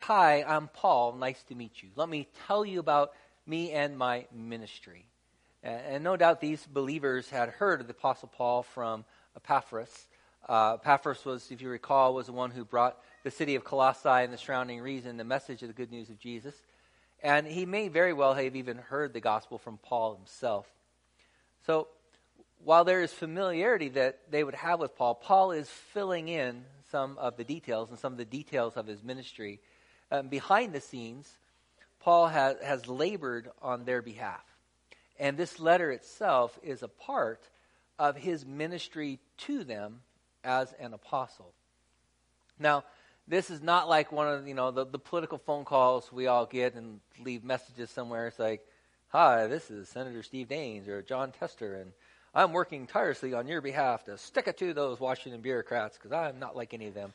"Hi, I'm Paul. Nice to meet you. Let me tell you about me and my ministry." And no doubt these believers had heard of the Apostle Paul from Epaphras. Epaphras was, if you recall, was the one who brought the city of Colossae and the surrounding region the message of the good news of Jesus. And he may very well have even heard the gospel from Paul himself. So while there is familiarity that they would have with Paul, Paul is filling in some of the details and some of the details of his ministry. Behind the scenes, Paul has labored on their behalf. And this letter itself is a part of his ministry to them as an apostle. Now, this is not like one of the political phone calls we all get and leave messages somewhere. It's like, "Hi, this is Senator Steve Daines or John Tester, and I'm working tirelessly on your behalf to stick it to those Washington bureaucrats because I'm not like any of them."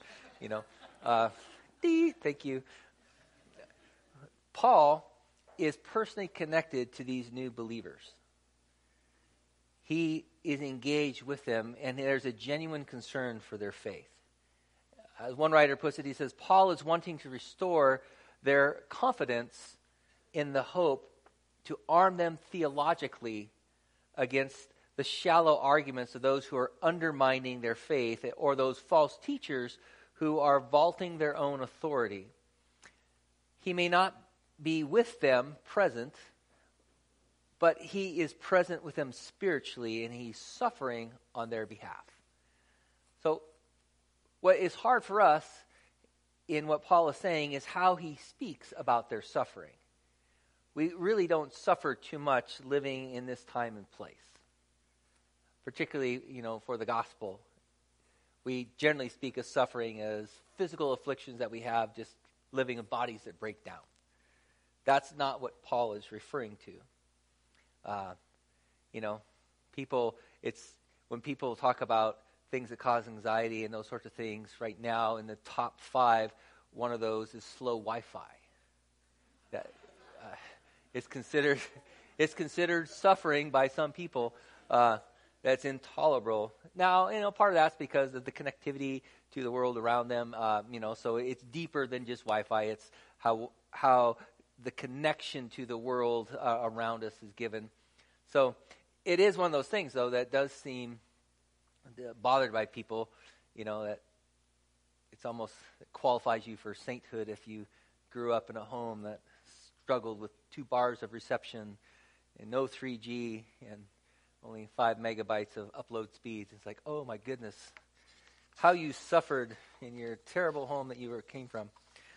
Thank you. Paul is personally connected to these new believers. He is engaged with them, and there's a genuine concern for their faith. As one writer puts it, he says, Paul is wanting to restore their confidence in the hope to arm them theologically against the shallow arguments of those who are undermining their faith or those false teachers who are vaulting their own authority. He may not be with them present, but he is present with them spiritually, and he's suffering on their behalf. So what is hard for us in what Paul is saying is how he speaks about their suffering. We really don't suffer too much living in this time and place, particularly, for the gospel. We generally speak of suffering as physical afflictions that we have, just living in bodies that break down. That's not what Paul is referring to. When people talk about things that cause anxiety and those sorts of things, right now in the top 5, one of those is slow Wi-Fi. That it's considered suffering by some people. That's intolerable. Now, part of that's because of the connectivity to the world around them. So it's deeper than just Wi-Fi. It's how the connection to the world around us is given. So it is one of those things, though, that does seem bothered by people, that it's almost it qualifies you for sainthood if you grew up in a home that struggled with 2 bars of reception and no 3G and only 5 megabytes of upload speeds. It's like, oh my goodness, how you suffered in your terrible home that you came from.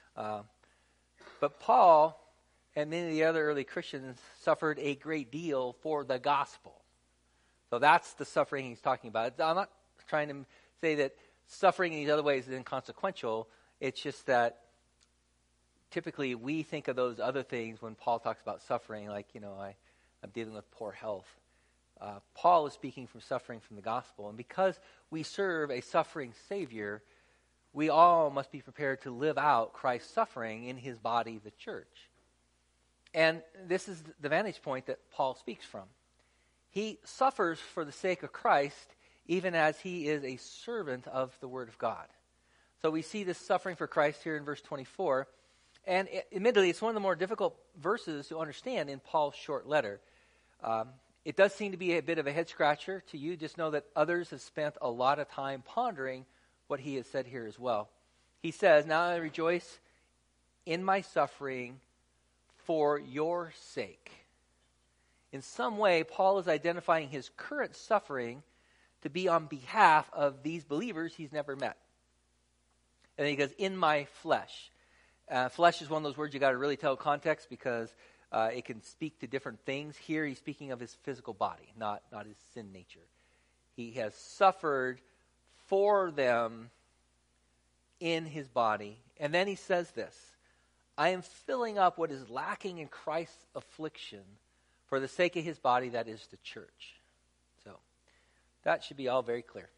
But Paul and many of the other early Christians suffered a great deal for the gospel. So that's the suffering he's talking about. I'm not trying to say that suffering in these other ways is inconsequential. It's just that typically we think of those other things when Paul talks about suffering, like, I'm dealing with poor health. Paul is speaking from suffering from the gospel. And because we serve a suffering Savior, we all must be prepared to live out Christ's suffering in his body, the church. And this is the vantage point that Paul speaks from. He suffers for the sake of Christ, even as he is a servant of the Word of God. So we see this suffering for Christ here in verse 24. And admittedly, it's one of the more difficult verses to understand in Paul's short letter. It does seem to be a bit of a head-scratcher to you. Just know that others have spent a lot of time pondering what he has said here as well. He says, "Now I rejoice in my suffering for your sake." In some way, Paul is identifying his current suffering to be on behalf of these believers he's never met. And then he goes, "in my flesh." Flesh is one of those words you got to really tell context because it can speak to different things. Here he's speaking of his physical body, not his sin nature. He has suffered for them in his body. And then he says this, "I am filling up what is lacking in Christ's affliction for the sake of his body, that is the church." So that should be all very clear.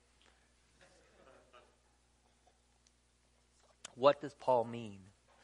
What does Paul mean?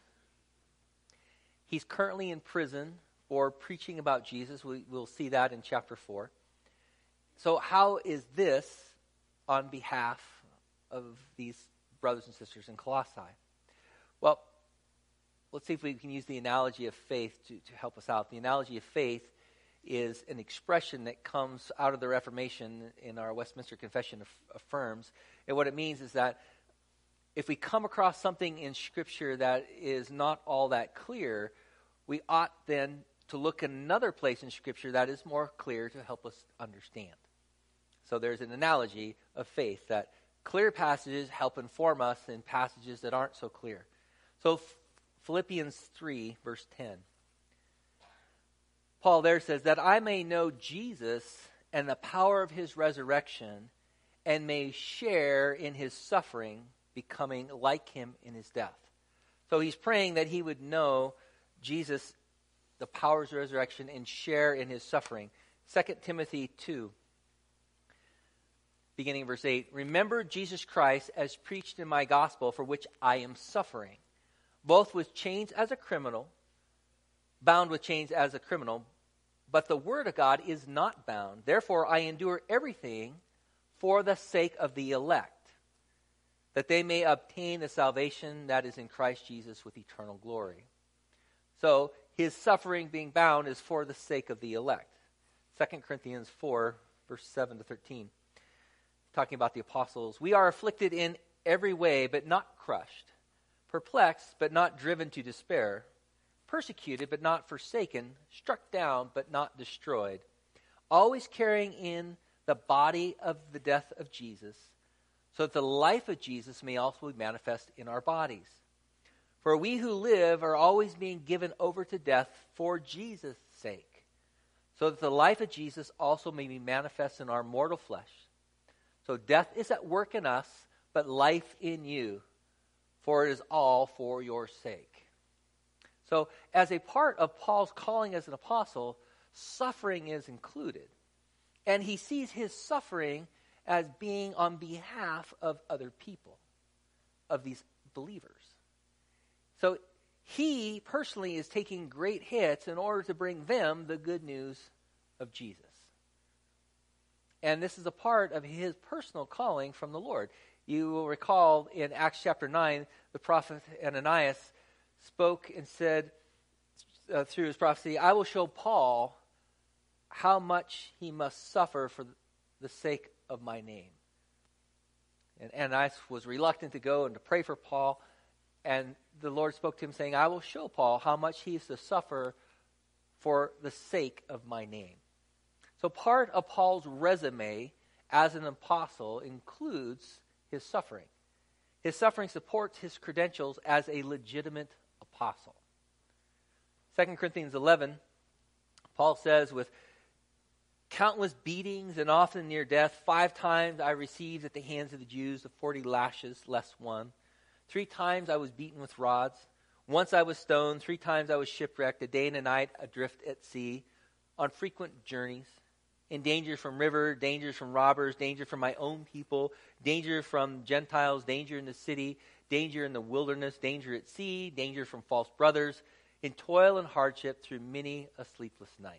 He's currently in prison for preaching about Jesus. We'll see that in chapter 4. So how is this on behalf of these brothers and sisters in Colossae? Well, let's see if we can use the analogy of faith to help us out. The analogy of faith is an expression that comes out of the Reformation in our Westminster Confession affirms. And what it means is that if we come across something in Scripture that is not all that clear, we ought then to look in another place in Scripture that is more clear to help us understand. So there's an analogy of faith that clear passages help inform us in passages that aren't so clear. So Philippians 3, verse 10. Paul there says, that I may know Jesus and the power of his resurrection and may share in his suffering, becoming like him in his death. So he's praying that he would know Jesus, the power of his resurrection, and share in his suffering. 2 Timothy 2, beginning of verse 8. Remember Jesus Christ as preached in my gospel, for which I am suffering, both with chains as a criminal, bound with chains as a criminal, but the word of God is not bound. Therefore I endure everything for the sake of the elect, that they may obtain the salvation that is in Christ Jesus with eternal glory. So his suffering being bound is for the sake of the elect. 2 Corinthians 4, verse 7 to 13. Talking about the apostles. We are afflicted in every way, but not crushed. Perplexed, but not driven to despair. Persecuted, but not forsaken. Struck down, but not destroyed. Always carrying in the body of the death of Jesus, so that the life of Jesus may also be manifest in our bodies. For we who live are always being given over to death for Jesus' sake, so that the life of Jesus also may be manifest in our mortal flesh. So death is at work in us, but life in you, for it is all for your sake. So as a part of Paul's calling as an apostle, suffering is included. And he sees his suffering as being on behalf of other people, of these believers. So he personally is taking great hits in order to bring them the good news of Jesus. And this is a part of his personal calling from the Lord. You will recall in Acts chapter 9, the prophet Ananias spoke and said through his prophecy, I will show Paul how much he must suffer for the sake of my name. And Ananias was reluctant to go and to pray for Paul. And the Lord spoke to him saying, I will show Paul how much he is to suffer for the sake of my name. So part of Paul's resume as an apostle includes his suffering. His suffering supports his credentials as a legitimate apostle. 2 Corinthians 11, Paul says, with countless beatings and often near death, 5 times I received at the hands of the Jews the 40 lashes less one. 3 times I was beaten with rods. Once I was stoned. 3 times I was shipwrecked, a day and a night adrift at sea, on frequent journeys, in danger from river, danger from robbers, danger from my own people, danger from Gentiles, danger in the city, danger in the wilderness, danger at sea, danger from false brothers, in toil and hardship through many a sleepless night.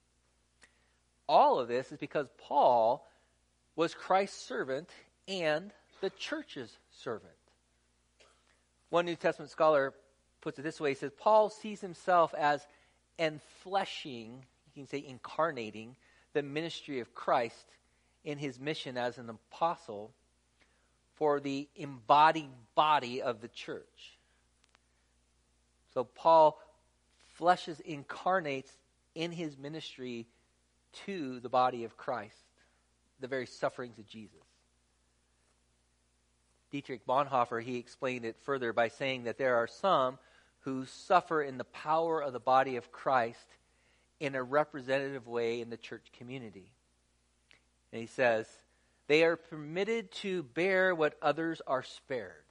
All of this is because Paul was Christ's servant and the church's servant. One New Testament scholar puts it this way. He says, Paul sees himself as enfleshing, you can say incarnating, the ministry of Christ in his mission as an apostle for the embodied body of the church. So Paul incarnates in his ministry to the body of Christ, the very sufferings of Jesus. Dietrich Bonhoeffer, he explained it further by saying that there are some who suffer in the power of the body of Christ in a representative way in the church community. And he says, they are permitted to bear what others are spared.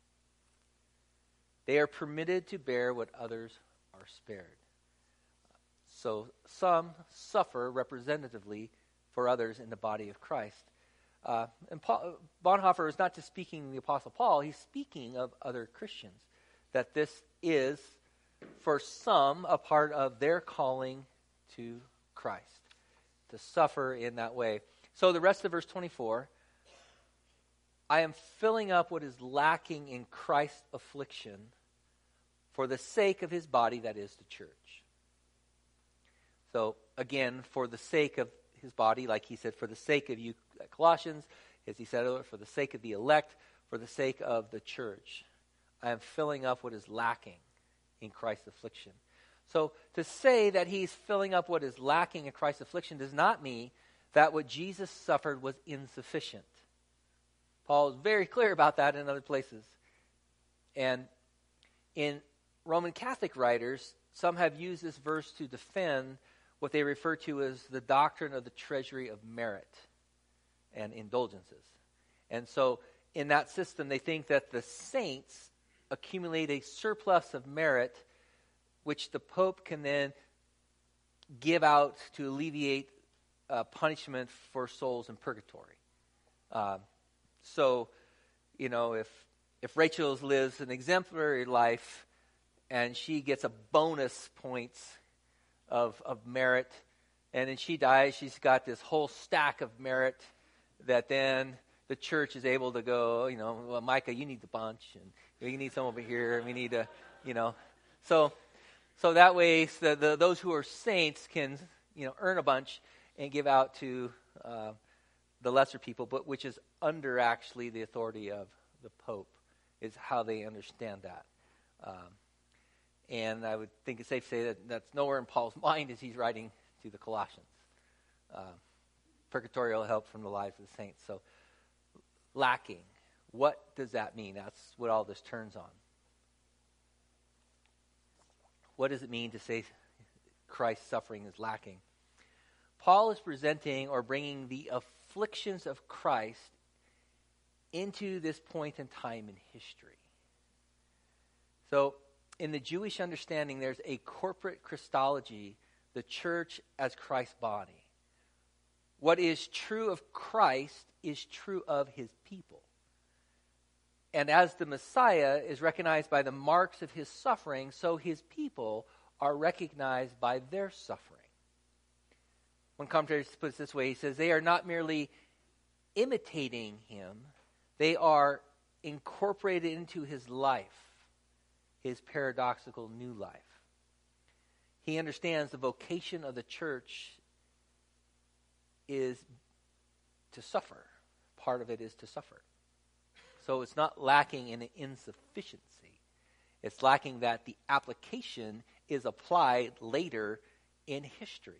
They are permitted to bear what others are spared. So some suffer representatively for others in the body of Christ. And Bonhoeffer is not just speaking of the Apostle Paul, he's speaking of other Christians. That this is, for some, a part of their calling to Christ, to suffer in that way. So the rest of verse 24, I am filling up what is lacking in Christ's affliction for the sake of his body, that is the church. So again, for the sake of his body, like he said, for the sake of you Colossians, as he said earlier, for the sake of the elect, for the sake of the church, I am filling up what is lacking in Christ's affliction. So to say that he's filling up what is lacking in Christ's affliction does not mean that what Jesus suffered was insufficient. Paul is very clear about that in other places. And in Roman Catholic writers, some have used this verse to defend what they refer to as the doctrine of the treasury of merit and indulgences. And so in that system, they think that the saints accumulate a surplus of merit which the Pope can then give out to alleviate punishment for souls in purgatory. So, if Rachel lives an exemplary life and she gets a bonus points of merit, and then she dies, she's got this whole stack of merit that then the church is able to go, well, Micah, you need the bunch, and you need some over here, and we need to, So that way, those who are saints can, earn a bunch and give out to the lesser people, but which is under actually the authority of the Pope, is how they understand that. And I would think it's safe to say that that's nowhere in Paul's mind as he's writing to the Colossians. Purgatorial help from the lives of the saints. So, lacking. What does that mean? That's what all this turns on. What does it mean to say Christ's suffering is lacking? Paul is presenting or bringing the afflictions of Christ into this point in time in history. So, in the Jewish understanding, there's a corporate Christology, the church as Christ's body. What is true of Christ is true of his people. And as the Messiah is recognized by the marks of his suffering, so his people are recognized by their suffering. One commentator puts it this way, he says, they are not merely imitating him, they are incorporated into his life, his paradoxical new life. He understands the vocation of the church is to suffer. Part of it is to suffer. So it's not lacking in insufficiency. It's lacking that the application is applied later in history.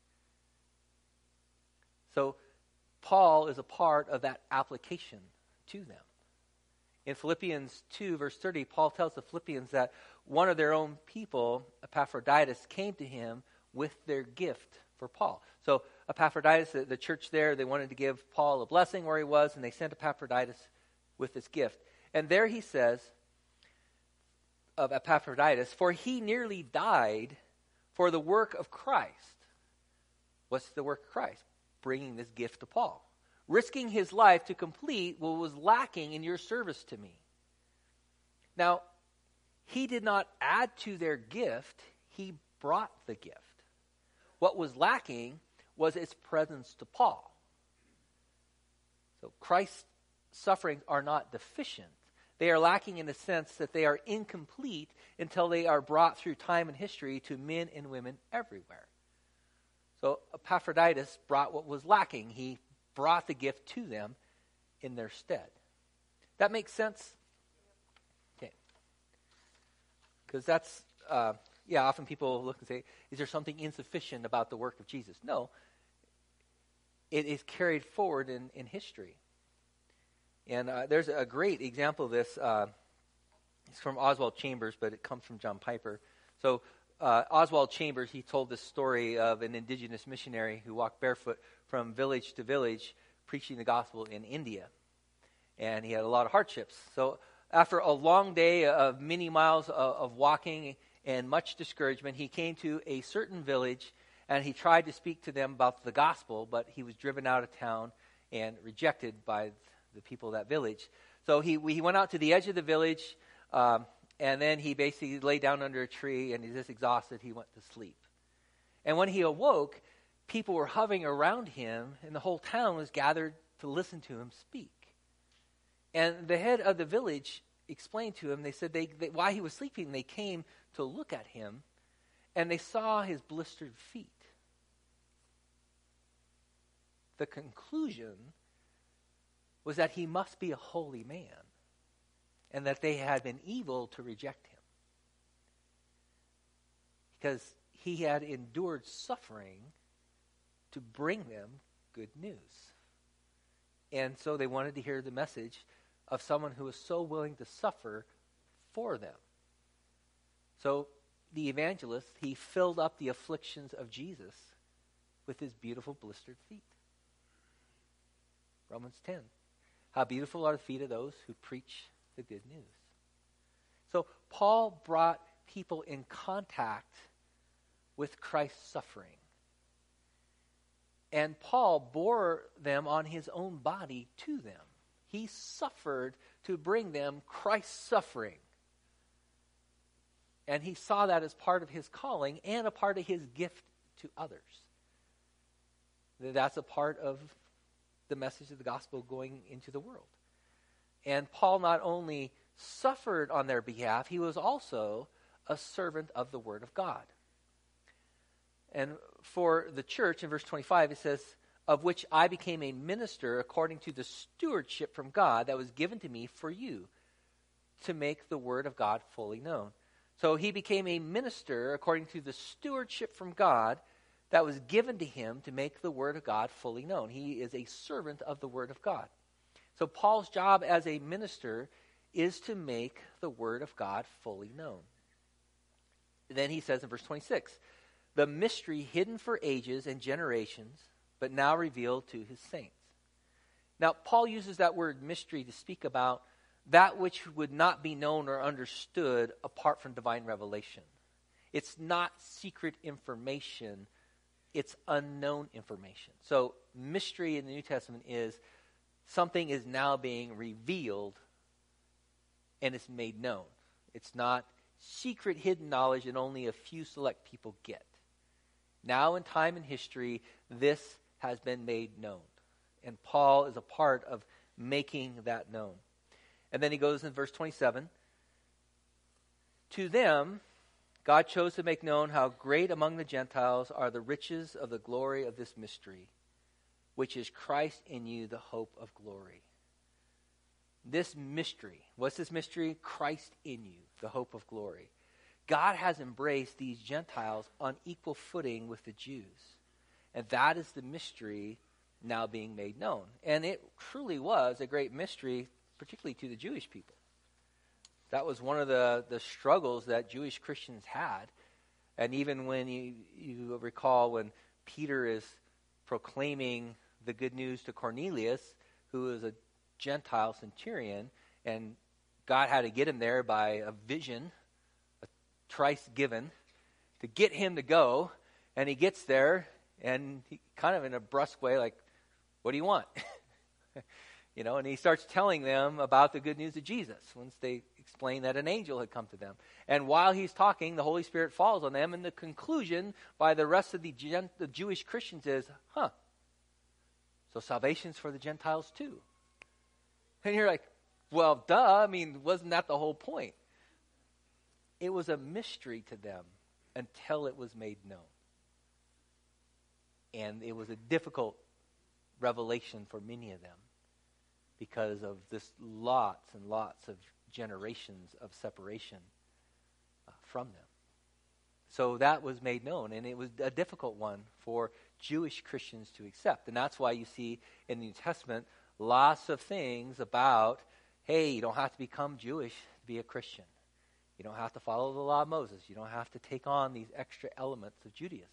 So Paul is a part of that application to them. In Philippians 2, verse 30, Paul tells the Philippians that one of their own people, Epaphroditus, came to him with their gift for Paul. So Epaphroditus, the church there, they wanted to give Paul a blessing where he was, and they sent Epaphroditus with this gift. And there he says of Epaphroditus, for he nearly died for the work of Christ. What's the work of Christ? Bringing this gift to Paul. Risking his life to complete what was lacking in your service to me. Now, he did not add to their gift, he brought the gift. What was lacking was its presence to Paul. So Christ's sufferings are not deficient. They are lacking in the sense that they are incomplete until they are brought through time and history to men and women everywhere. So Epaphroditus brought what was lacking. He brought the gift to them in their stead. That makes sense? Okay. Because that's, often people look and say, is there something insufficient about the work of Jesus? No. It is carried forward in history. And there's a great example of this. It's from Oswald Chambers, but it comes from John Piper. So Oswald Chambers, he told this story of an indigenous missionary who walked barefoot from village to village preaching the gospel in India. And he had a lot of hardships. So after a long day of many miles of walking and much discouragement, he came to a certain village and he tried to speak to them about the gospel, but he was driven out of town and rejected by the people of that village. So he went out to the edge of the village, and then he basically lay down under a tree, and he's just exhausted, he went to sleep. And when he awoke, people were hovering around him, and the whole town was gathered to listen to him speak. And the head of the village explained to him, they said they while he was sleeping, they came to look at him, and they saw his blistered feet. The conclusion was that he must be a holy man, and that they had been evil to reject him, because he had endured suffering to bring them good news. And so they wanted to hear the message of someone who was so willing to suffer for them. So the evangelist, he filled up the afflictions of Jesus with his beautiful blistered feet. Romans 10. How beautiful are the feet of those who preach the good news. So Paul brought people in contact with Christ's suffering. And Paul bore them on his own body to them. He suffered to bring them Christ's suffering. And he saw that as part of his calling and a part of his gift to others. That's a part of the message of the gospel going into the world. And Paul not only suffered on their behalf, he was also a servant of the word of God. And for the church, in verse 25, it says, of which I became a minister according to the stewardship from God that was given to me for you, to make the word of God fully known. So he became a minister according to the stewardship from God that was given to him to make the word of God fully known. He is a servant of the word of God. So Paul's job as a minister is to make the word of God fully known. Then he says in verse 26, the mystery hidden for ages and generations, but now revealed to his saints. Now, Paul uses that word mystery to speak about that which would not be known or understood apart from divine revelation. It's not secret information, it's unknown information. So, mystery in the New Testament is something is now being revealed and it's made known. It's not secret hidden knowledge that only a few select people get. Now in time and history, this has been made known. And Paul is a part of making that known. And then he goes in verse 27. To them, God chose to make known how great among the Gentiles are the riches of the glory of this mystery, which is Christ in you, the hope of glory. This mystery, what's this mystery? Christ in you, the hope of glory. God has embraced these Gentiles on equal footing with the Jews. And that is the mystery now being made known. And it truly was a great mystery, particularly to the Jewish people. That was one of the struggles that Jewish Christians had. And even when you recall when Peter is proclaiming the good news to Cornelius, who is a Gentile centurion, and God had to get him there by a vision, thrice given, to get him to go. And he gets there, and he kind of in a brusque way, like, what do you want? And he starts telling them about the good news of Jesus once they explain that an angel had come to them. And while he's talking, the Holy Spirit falls on them, and the conclusion by the rest of the Jewish Christians is, so salvation's for the Gentiles too. And you're like, well, duh, wasn't that the whole point? It was a mystery to them until it was made known. And it was a difficult revelation for many of them because of this lots and lots of generations of separation from them. So that was made known, and it was a difficult one for Jewish Christians to accept. And that's why you see in the New Testament lots of things about, hey, you don't have to become Jewish to be a Christian. You don't have to follow the law of Moses. You don't have to take on these extra elements of Judaism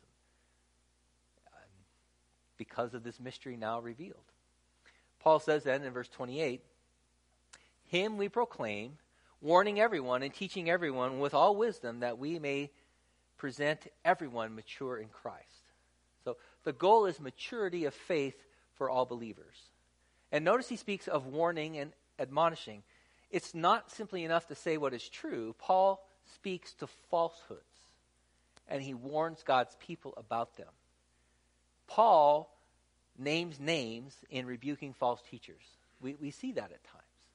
because of this mystery now revealed. Paul says then in verse 28, him we proclaim, warning everyone and teaching everyone with all wisdom that we may present everyone mature in Christ. So the goal is maturity of faith for all believers. And notice he speaks of warning and admonishing. It's not simply enough to say what is true. Paul speaks to falsehoods, and he warns God's people about them. Paul names names in rebuking false teachers. We see that at times.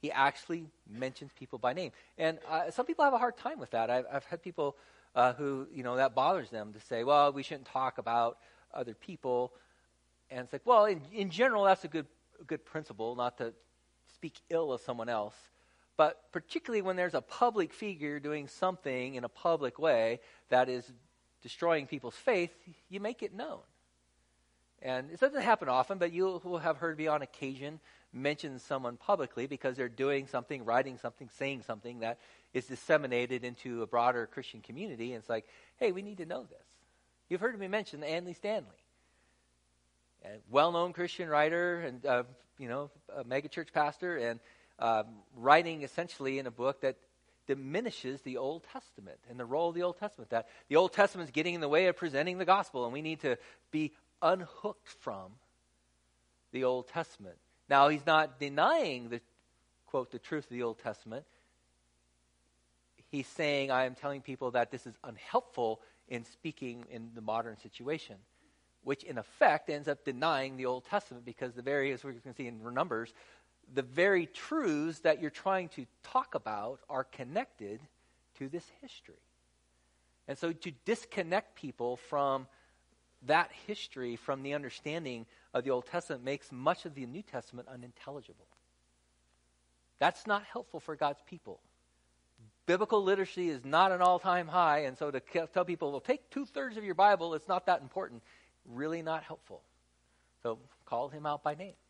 He actually mentions people by name. And some people have a hard time with that. I've had people who, that bothers them to say, well, we shouldn't talk about other people. And it's like, well, in general, that's a good principle, not to speak ill of someone else. But particularly when there's a public figure doing something in a public way that is destroying people's faith, you make it known. And it doesn't happen often, but you will have heard me on occasion mention someone publicly because they're doing something, writing something, saying something that is disseminated into a broader Christian community. And it's like, hey, we need to know this. You've heard me mention Andy Stanley, a well-known Christian writer and a megachurch pastor, and writing essentially in a book that diminishes the Old Testament and the role of the Old Testament, that the Old Testament is getting in the way of presenting the gospel, and we need to be unhooked from the Old Testament. Now, he's not denying the, quote, the truth of the Old Testament. He's saying, I am telling people that this is unhelpful in speaking in the modern situation, which in effect ends up denying the Old Testament, because the very, as we can see in Numbers, the very truths that you're trying to talk about are connected to this history. And so to disconnect people from that history, from the understanding of the Old Testament, makes much of the New Testament unintelligible. That's not helpful for God's people. Biblical literacy is not an all-time high, and so to tell people, well, take 2/3 of your Bible, it's not that important, really not helpful. So call him out by name.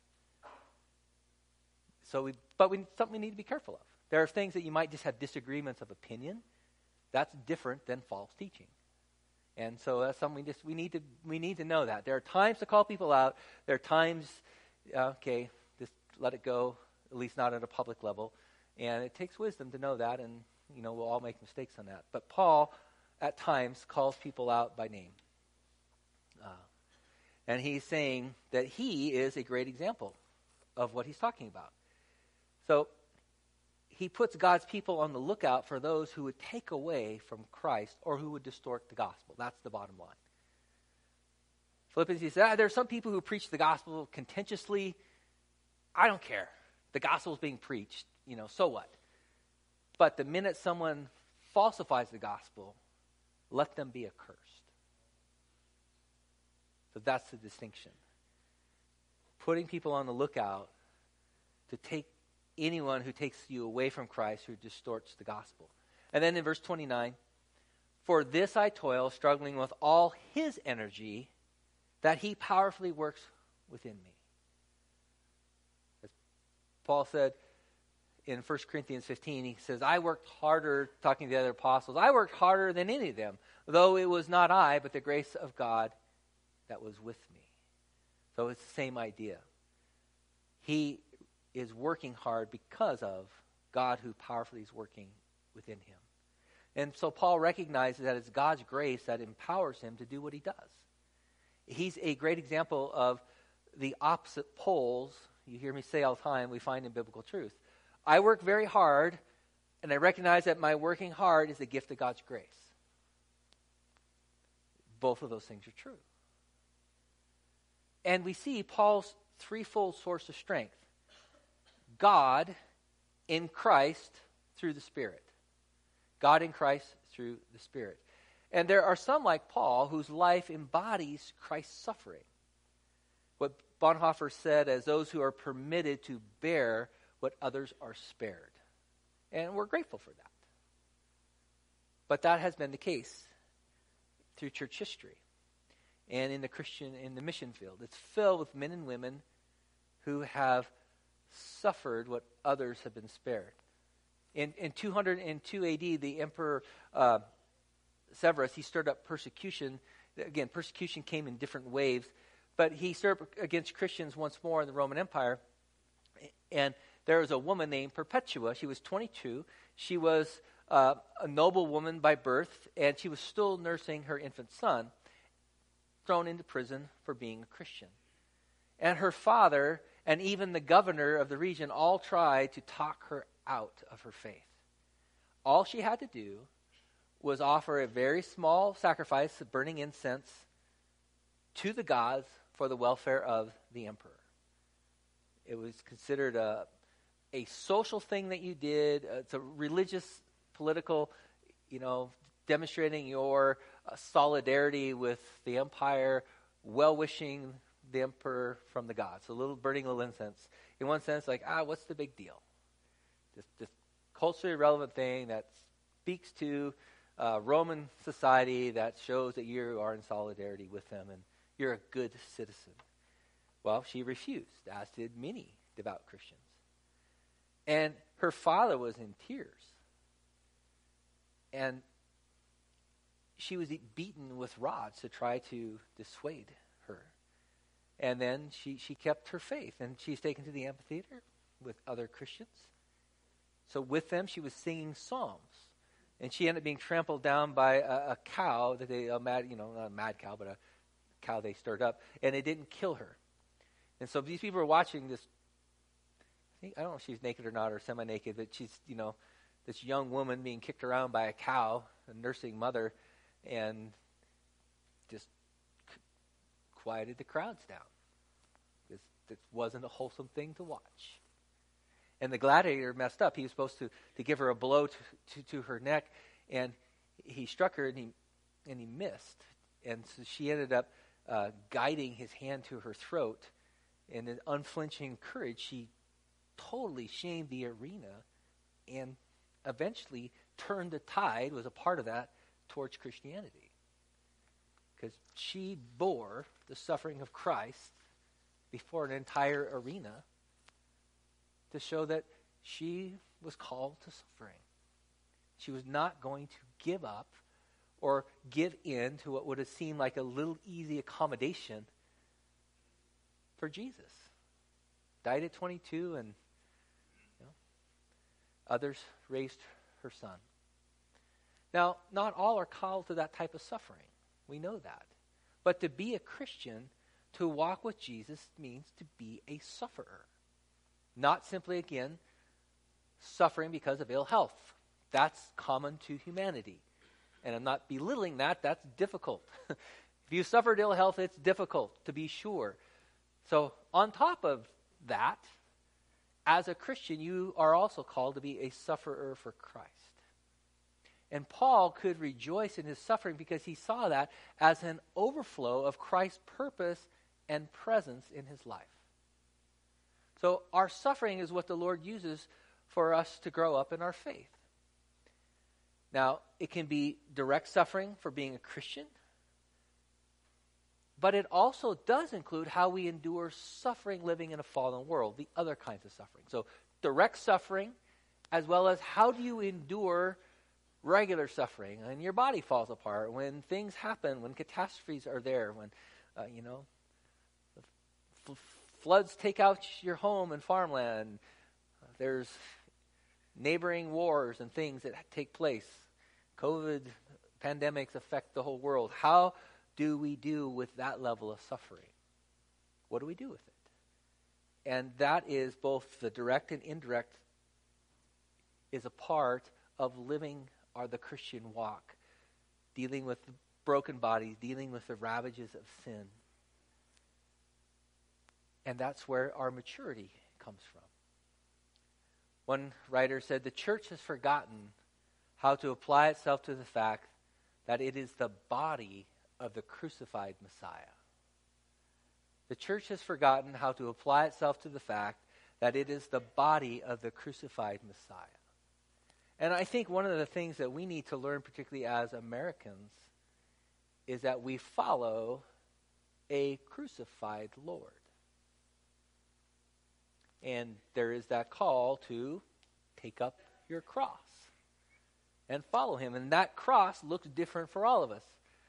Something we need to be careful of. There are things that you might just have disagreements of opinion. That's different than false teaching. And so that's something we need to know that. There are times to call people out. There are times, just let it go, at least not at a public level. And it takes wisdom to know that, and we'll all make mistakes on that. But Paul, at times, calls people out by name. And he's saying that he is a great example of what he's talking about. So he puts God's people on the lookout for those who would take away from Christ or who would distort the gospel. That's the bottom line. Philippians, he said, there are some people who preach the gospel contentiously. I don't care. The gospel is being preached, so what? But the minute someone falsifies the gospel, let them be accursed. So that's the distinction. Putting people on the lookout to take anyone who takes you away from Christ, who distorts the gospel. And then in verse 29, for this I toil, struggling with all his energy, that he powerfully works within me. As Paul said in 1 Corinthians 15, he says, I worked harder, talking to the other apostles, I worked harder than any of them, though it was not I, but the grace of God that was with me. So it's the same idea. He is working hard because of God who powerfully is working within him. And so Paul recognizes that it's God's grace that empowers him to do what he does. He's a great example of the opposite poles, you hear me say all the time, we find in biblical truth. I work very hard, and I recognize that my working hard is a gift of God's grace. Both of those things are true. And we see Paul's threefold source of strength. God in Christ through the Spirit. God in Christ through the Spirit. And there are some like Paul whose life embodies Christ's suffering. What Bonhoeffer said as those who are permitted to bear what others are spared. And we're grateful for that. But that has been the case through church history and in the mission field. It's filled with men and women who have suffered what others have been spared. In 202 AD, the Emperor Severus, he stirred up persecution. Again, persecution came in different waves, but he stirred up against Christians once more in the Roman Empire. And there was a woman named Perpetua. She was 22. She was a noble woman by birth, and she was still nursing her infant son, thrown into prison for being a Christian. And her father and even the governor of the region all tried to talk her out of her faith. All she had to do was offer a very small sacrifice of burning incense to the gods for the welfare of the emperor. It was considered a social thing that you did. It's a religious, political, demonstrating your solidarity with the empire, well-wishing the emperor from the gods. So burning a little incense. In one sense, like, what's the big deal? This culturally relevant thing that speaks to Roman society, that shows that you are in solidarity with them and you're a good citizen. Well, she refused, as did many devout Christians. And her father was in tears. And she was beaten with rods to try to dissuade her. And then she kept her faith, and she's taken to the amphitheater with other Christians. So with them, she was singing psalms. And she ended up being trampled down by a cow that not a mad cow, but a cow they stirred up, and it didn't kill her. And so these people are watching this. I don't know if she's naked or not, or semi-naked, but she's, this young woman being kicked around by a cow, a nursing mother, and just quieted the crowds down. This wasn't a wholesome thing to watch. And the gladiator messed up. He was supposed to give her a blow to her neck, and he struck her, and he missed. And so she ended up guiding his hand to her throat. And in unflinching courage, she totally shamed the arena and eventually turned the tide, was a part of that, towards Christianity. Because she bore the suffering of Christ before an entire arena to show that she was called to suffering. She was not going to give up or give in to what would have seemed like a little easy accommodation for Jesus. Died at 22, and others raised her son. Now, not all are called to that type of suffering. We know that. But to be a Christian, to walk with Jesus, means to be a sufferer. Not simply, again, suffering because of ill health. That's common to humanity. And I'm not belittling that. That's difficult. If you suffered ill health, it's difficult, to be sure. So on top of that, as a Christian, you are also called to be a sufferer for Christ. And Paul could rejoice in his suffering because he saw that as an overflow of Christ's purpose and presence in his life. So our suffering is what the Lord uses for us to grow up in our faith. Now, it can be direct suffering for being a Christian, but it also does include how we endure suffering living in a fallen world, the other kinds of suffering. So direct suffering, as well as how do you endure regular suffering, and your body falls apart, when things happen, when catastrophes are there, when, floods take out your home and farmland, there's neighboring wars and things that take place. COVID pandemics affect the whole world. How do we do with that level of suffering? What do we do with it? And that is both the direct and indirect is a part of living the Christian walk, dealing with the broken bodies, dealing with the ravages of sin. And that's where our maturity comes from. One writer said, the church has forgotten how to apply itself to the fact that it is the body of the crucified Messiah. The church has forgotten how to apply itself to the fact that it is the body of the crucified Messiah. And I think one of the things that we need to learn, particularly as Americans, is that we follow a crucified Lord. And there is that call to take up your cross and follow him. And that cross looks different for all of us.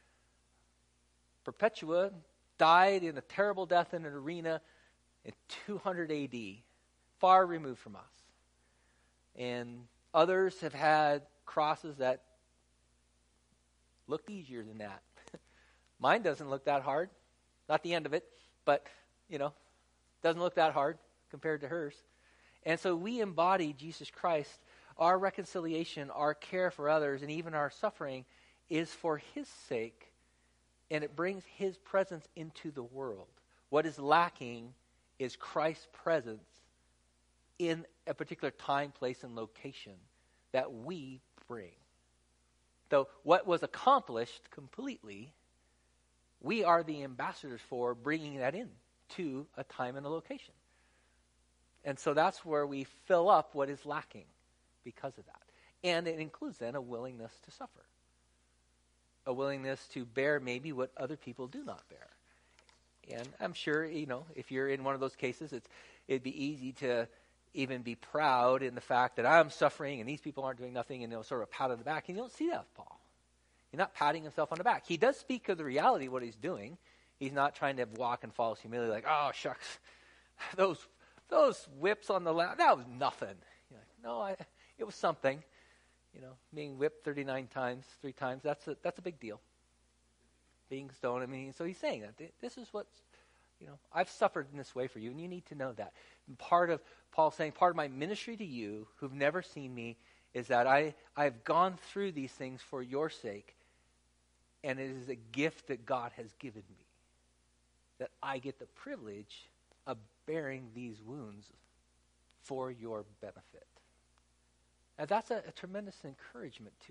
Perpetua died in a terrible death in an arena in 200 AD, far removed from us. And others have had crosses that looked easier than that. Mine doesn't look that hard. Not the end of it, but, doesn't look that hard compared to hers. And so we embody Jesus Christ. Our reconciliation, our care for others, and even our suffering is for his sake, and it brings his presence into the world. What is lacking is Christ's presence in a particular time, place, and location that we bring. So what was accomplished completely, we are the ambassadors for bringing that in to a time and a location. And so that's where we fill up what is lacking because of that. And it includes then a willingness to suffer. A willingness to bear maybe what other people do not bear. And I'm sure, if you're in one of those cases, it'd be easy to even be proud in the fact that I'm suffering and these people aren't doing nothing, and sort of a pat on the back. And you don't see that with Paul. He's not patting himself on the back. He does speak of the reality of what he's doing. He's not trying to walk in false humility like, oh, shucks, those whips on the left, that was nothing. It was something. Being whipped 39 times, 3 times, that's a big deal. Being stoned, so he's saying that. This is what's, I've suffered in this way for you, and you need to know that. And Paul's saying, part of my ministry to you who've never seen me is that I've gone through these things for your sake, and it is a gift that God has given me, that I get the privilege of bearing these wounds for your benefit. And that's a tremendous encouragement to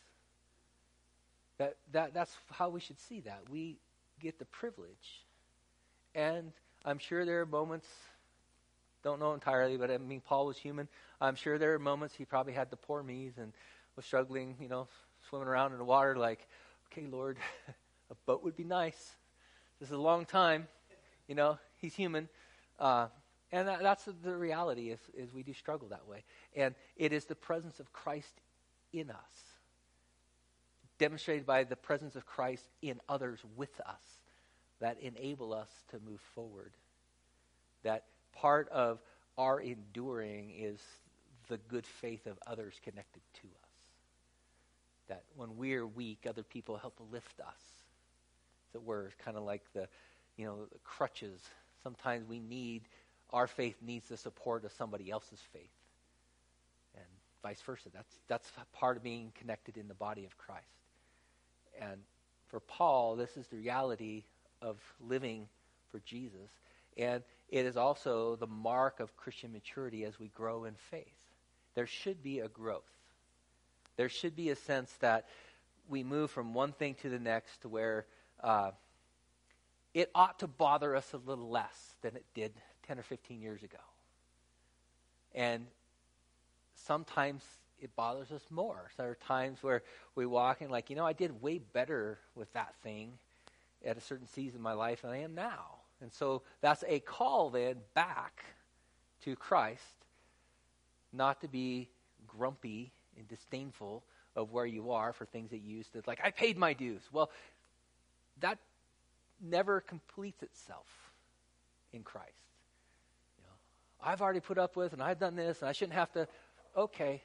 us. That's how we should see that. We get the privilege. And I'm sure there are moments, don't know entirely, but Paul was human. I'm sure there are moments he probably had the poor me's and was struggling, swimming around in the water like, okay, Lord, a boat would be nice. This is a long time. He's human. And that's the reality is we do struggle that way. And it is the presence of Christ in us, demonstrated by the presence of Christ in others with us, that enable us to move forward. That part of our enduring is the good faith of others connected to us. That when we're weak, other people help lift us. So we're kind of like the crutches. Sometimes our faith needs the support of somebody else's faith. And vice versa. That's part of being connected in the body of Christ. And for Paul, this is the reality of living for Jesus. And it is also the mark of Christian maturity as we grow in faith. There should be a growth. There should be a sense that we move from one thing to the next to where it ought to bother us a little less than it did 10 or 15 years ago. And sometimes it bothers us more. So there are times where we walk and I did way better with that thing at a certain season of my life than I am now. And so that's a call then back to Christ, not to be grumpy and disdainful of where you are for things that you used to, I paid my dues. Well, that never completes itself in Christ. I've already put up with, and I've done this, and I shouldn't have to. Okay.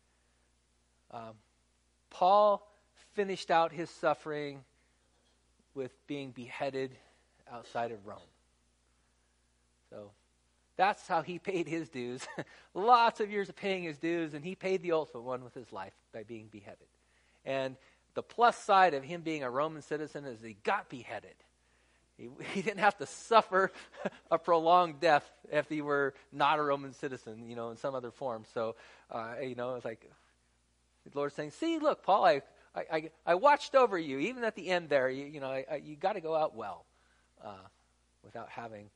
Paul finished out his suffering with being beheaded outside of Rome. So that's how he paid his dues. Lots of years of paying his dues, and he paid the ultimate one with his life by being beheaded. And the plus side of him being a Roman citizen is he got beheaded. He didn't have to suffer a prolonged death if he were not a Roman citizen, in some other form. So, it's like the Lord's saying, see, look, Paul, I watched over you. Even at the end there, you got to go out well without having,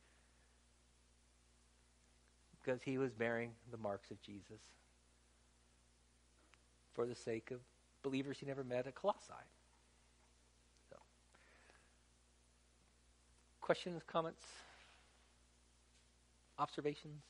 because he was bearing the marks of Jesus for the sake of believers he never met at Colossae. Questions, comments, observations?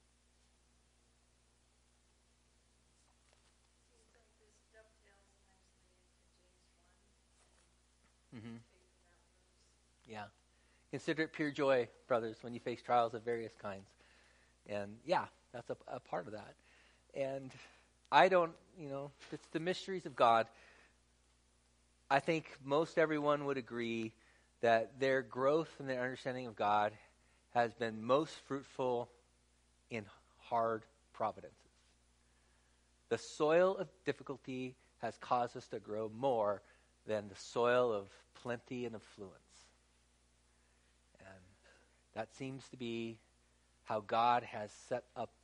Mm-hmm. Yeah. Consider it pure joy, brothers, when you face trials of various kinds. And yeah, that's a part of that. And it's the mysteries of God. I think most everyone would agree that their growth and their understanding of God has been most fruitful in hard providences. The soil of difficulty has caused us to grow more than the soil of plenty and affluence. And that seems to be how God has set up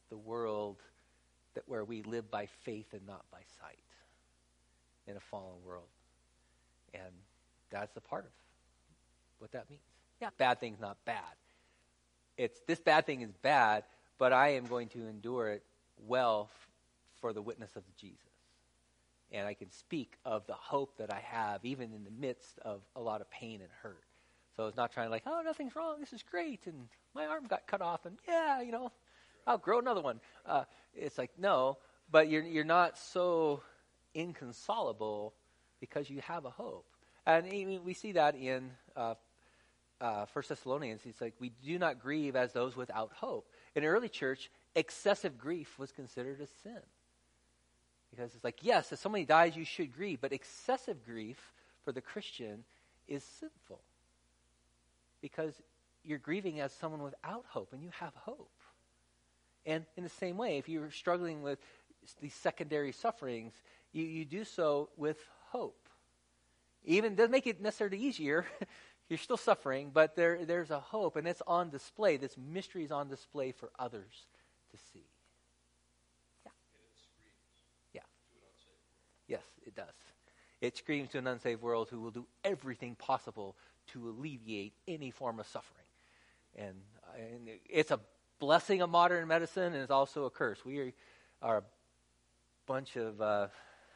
the world where we live by faith and not by sight in a fallen world. And that's a part of what that means. Yeah, bad thing's not bad. It's this bad thing is bad, but I am going to endure it well for the witness of Jesus. And I can speak of the hope that I have even in the midst of a lot of pain and hurt. So it's not trying to like, oh, nothing's wrong, this is great, and my arm got cut off, and yeah, I'll grow another one. It's like, no, but you're not so inconsolable because you have a hope. And we see that in 1 Thessalonians. It's like, we do not grieve as those without hope. In the early church, excessive grief was considered a sin. Because it's like, yes, if somebody dies, you should grieve, but excessive grief for the Christian is sinful. Because you're grieving as someone without hope, and you have hope. And in the same way, if you're struggling with these secondary sufferings, you do so with hope. Even doesn't make it necessarily easier. You're still suffering, but there's a hope, and it's on display. This mystery is on display for others to see. Yeah. And it screams yeah. to an unsaved world. Yes, it does. It screams to an unsaved world who will do everything possible to alleviate any form of suffering. And it's a blessing of modern medicine, and it's also a curse. We are a bunch of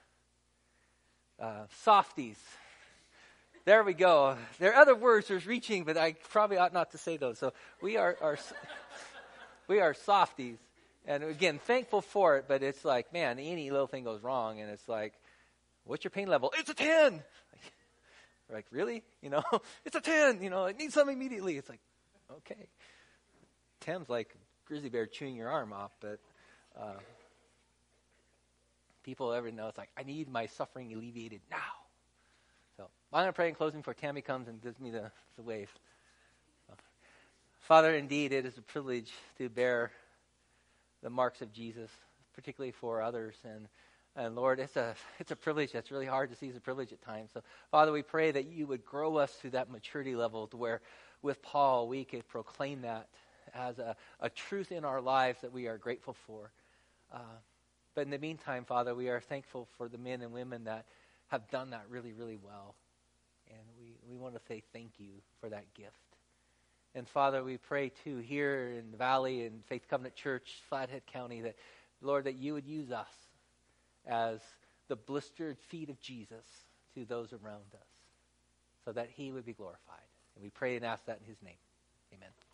softies. There we go. There are other words there's reaching, but I probably ought not to say those. So we are softies. And again, thankful for it, but it's like, man, any little thing goes wrong, and it's like, what's your pain level? It's a 10. Like, really? It's a 10. It needs something immediately. It's like, okay. 10's like grizzly bear chewing your arm off, but people ever know it's like, I need my suffering alleviated now. So I'm going to pray in closing before Tammy comes and gives me the wave. Father, indeed, it is a privilege to bear the marks of Jesus, particularly for others. And Lord, it's a privilege that's really hard to see as a privilege at times. So, Father, we pray that you would grow us to that maturity level to where, with Paul, we could proclaim that as a truth in our lives that we are grateful for. But in the meantime, Father, we are thankful for the men and women that have done that really, really well. And we want to say thank you for that gift. And Father, we pray too here in the Valley and Faith Covenant Church, Flathead County, that, Lord, that you would use us as the blistered feet of Jesus to those around us, so that he would be glorified. And we pray and ask that in his name. Amen.